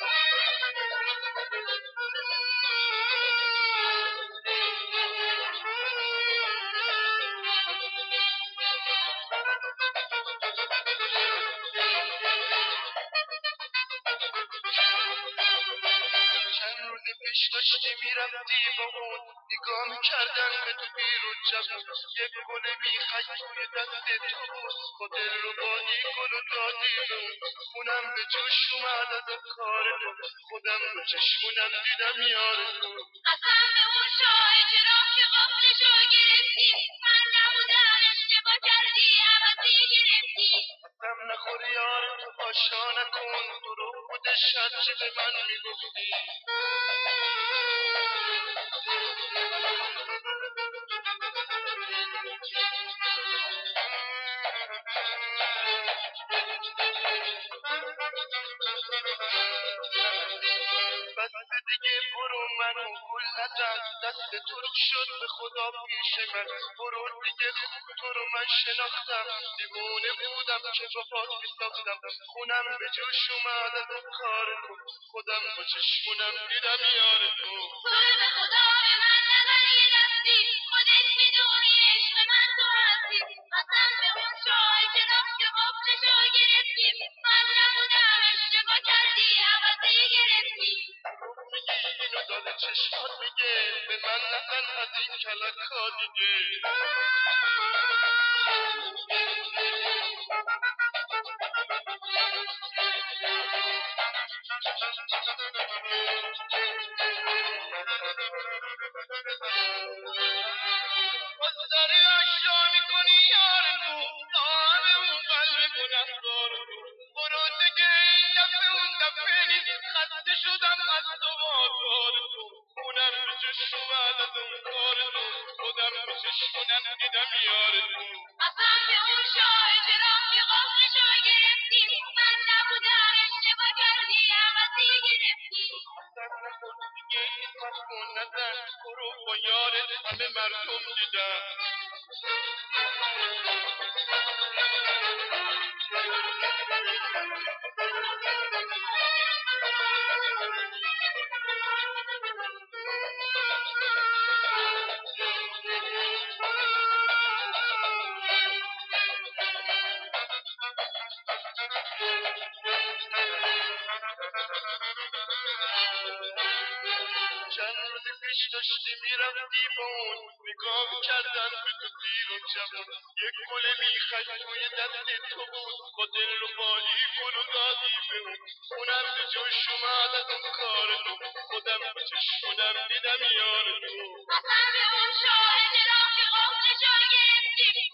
چند روز پیش داشتی میرفتی با اون نگاه میکردن به تو بیرون جمون یک گل میخک توی دست تو بود با دل رو با این گل و دادی به اون خونم به جوش اومد از اون کار تو خودم به چشمونم دیدم یار تو قسم به اون شاه چراغ که قفلشو گرفتی من نبودم اشتباه کردی عوضی گرفتی قسم نخور یار تو آشا نکن دروغ بودش هرچی به من میگفتی بس دیگه برو منو گل نزن دست ترک شد به خدا پیش من برو دیگه خوب تو رو من شناختم دیوونه بودم که با پات میساختم خونم به جوش اومد از اون کار تو خودم با چشمونم دیدم یار تو تو رو به خدا به من نظر یه دستی خودت میدونی عشق من تو هستی قسم به اون شاه چراغ که قفلشو گرفتی من نبودم اشتباه کردی عوضی گرفتی میگی اینو داره چشمات میگه به من نزن از این کلکا دیگه باز داری اشیا میکنی یار تو صاحب اون قلب گنه‌گار تو برو دیگه این دفعه اون دفعه نیست خسته شدم از تو بازار تو خونم به چشم اومد از اون کار تو خودم به چشمونم دیدم یار تو قسم به اون شاه چراغ که قفلشو گرفتی من نبودم اشتباه کردی عوضی گرفتی قسم نخور دیگه این حرفو نزن برو با یارت همه مردم دیدن چند روز پیش داشتی میرفتی با اون نگاه کردن به تو بیرون جمون یک گل میخک توی دست تو بود با دل رو بایی گل و دادی به اون خونم به جوش اومد از اون کار تو خودم به چشمونم دیدم یار تو قسم به اون شاه چراغ که قفلشو گرفتی